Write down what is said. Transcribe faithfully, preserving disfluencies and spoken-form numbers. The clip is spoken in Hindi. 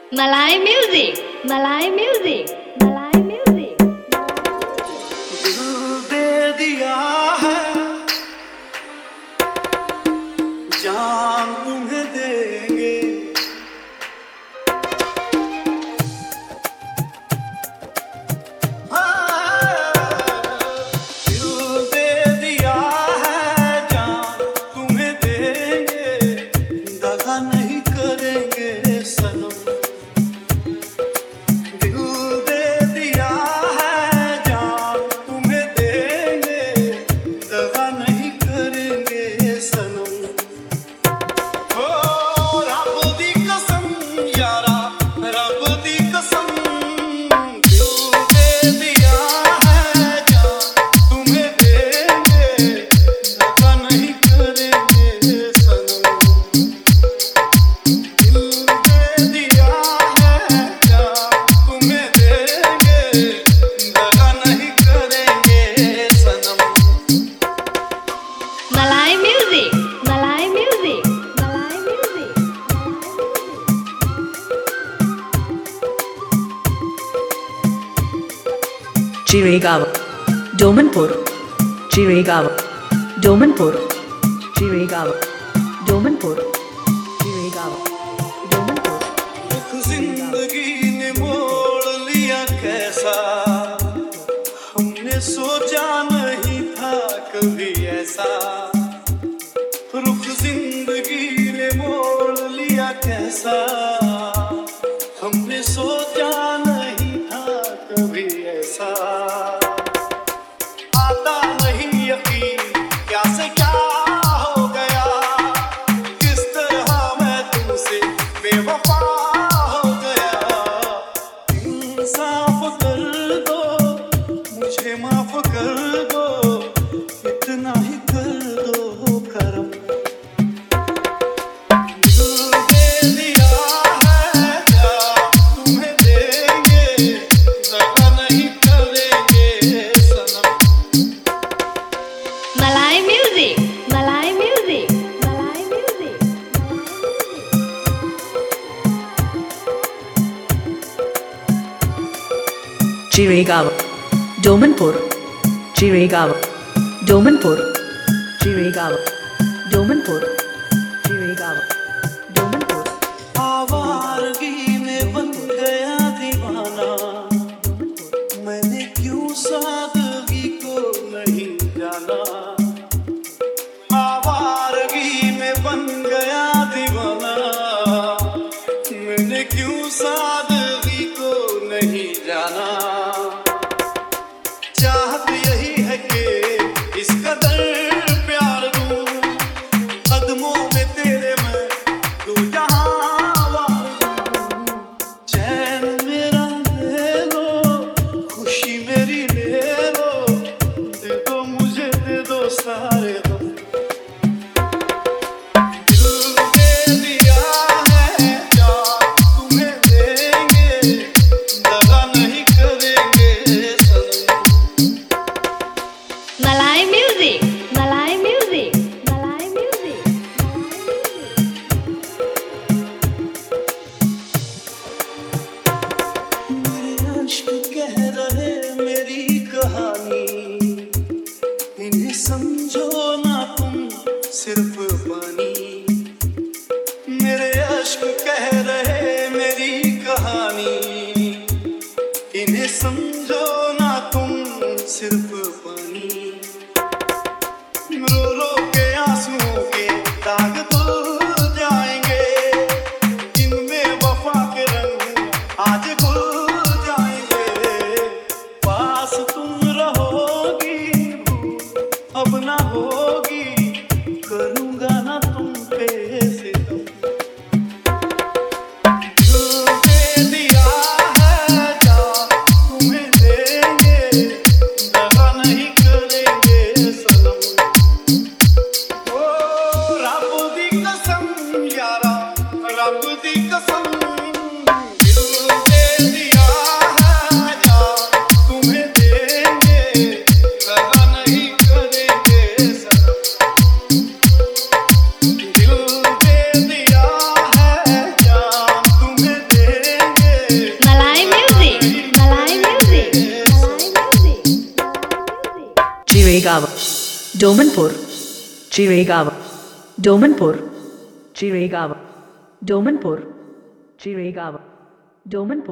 Malay music, Malay music, Malay music. दिल दे दिया है, जान तुम्हें देंगे। हाँ, दिल दे दिया है, जान तुम्हें देंगे। दगा नहीं करेंगे सनम। Malay music, Malay music, Malay music. Jiregaon, Domanpur, Jiregaon, Domanpur, Jiregaon, Domanpur, Jiregaon, Domanpur. रुख जिंदगी ने मोड़ लिया कैसा, हमने सोचा नहीं था कभी ऐसा। रुख जिंदगी ने मोड़ लिया कैसा, हमने सोचा नहीं था कभी ऐसा। आता नहीं यकीन क्या से क्या हो गया, किस तरह मैं तुमसे बेवफा हो गया। इंसाफ कर दो, मुझे माफ कर दो, इतना ही कर दो करम। दिल दे दिया है, क्या तुम्हें देंगे, दगा नहीं करेंगे सनम। Malay music, Malay music, Malay music. Jiregaon, Domanpur, Jiregaon, Domanpur, Jiregaon, Domanpur, Jiregaon, Domanpur. आवारगी में बन गया दीवाना, मैंने क्यों सादगी को नहीं जाना। आवारगी में बन गया दीवाना, मैंने क्यों सादगी को नहीं जाना। चाहत यही है कि इस कदर प्यार दूं, कदमों में तेरे मैं दो जहां वार दूं। चैन मेरा ले लो, खुशी मेरी ले लो, दे दो मुझे दे दो सारे गम। दिल दे दिया है, जान तुम्हें देंगे, दगा नहीं करेंगे सनम। Malay music, Malay music, Malay music. मेरे अश्क कह रहे मेरी कहानी, इन्हें समझो ना तुम सिर्फ पानी। मेरे अश्क कह रहे मेरी कहानी, इन्हें समझो ना तुम सिर्फ पानी। रो रो के आंसुओं के दाग धुल जाएंगे, इनमें वफा के रंग आज खुल जाएंगे। पास तुम रहोगी, भूल अब ना होगी, करूँगा ना तुम Chiregaon, Domanpur, Chiregaon, Domanpur, Chiregaon, Domanpur, Chiregaon, Domanpur.